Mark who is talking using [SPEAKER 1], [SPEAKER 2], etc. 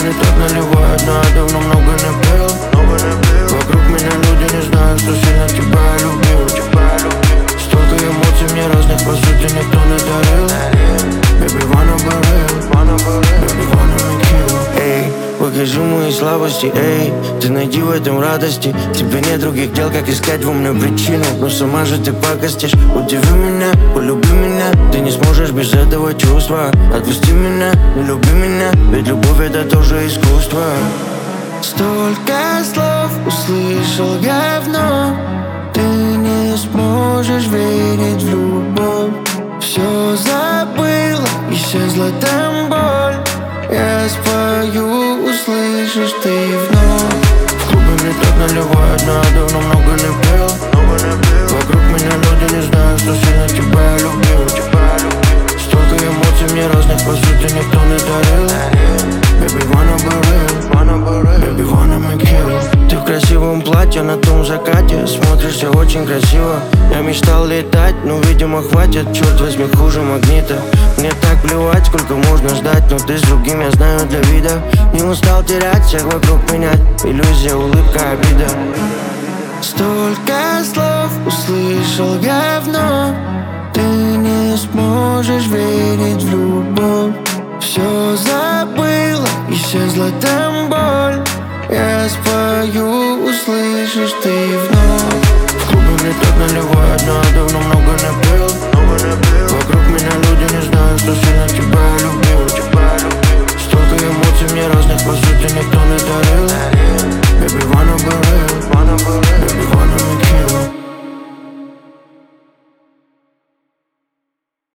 [SPEAKER 1] мне так наливают, но я давно много не пил. Вокруг меня люди, не знаю, что сильно тебя любил. Столько эмоций мне разных, по сути, никто не дарил. Baby, wanna be real, baby, wanna make you. Эй, покажи мои слабости, эй, ты найди в этом радости. Тебе нет других дел, как искать во мне причину. Но сама же ты пакостишь. Удиви меня, полюби меня. Ты не сможешь без этого чувства. Отпусти меня, не люби меня. Ведь любовь это тоже искусство. Столько слов услышал я вновь. Ты не сможешь верить в любовь. Все забыла, исчезла там боль. Я спою, услышишь ты вновь. В клубе мне так наливают, но я давно много не пил. Вокруг меня люди, не знаю, что сильно тебя любил. Столько эмоций мне разных, по сути, никто не дарил. Baby, wanna be real, baby, wanna make you. Ты в красивом платье на том закате, смотришься очень красиво. Я мечтал летать, но, видимо, хватит. Черт возьми, хуже магнита. Мне так плевать, сколько можно ждать. Но ты с другим, я знаю, для вида. Не устал терять, всех вокруг менять. Иллюзия, улыбка, обида. Столько слов услышал я вновь. Ты не сможешь верить в любовь. Все забыла, исчезла там боль. Я спою, услышишь ты вновь. В клубе мне так наливают, но я давно много не пил. Вокруг меня люди, не знаю, что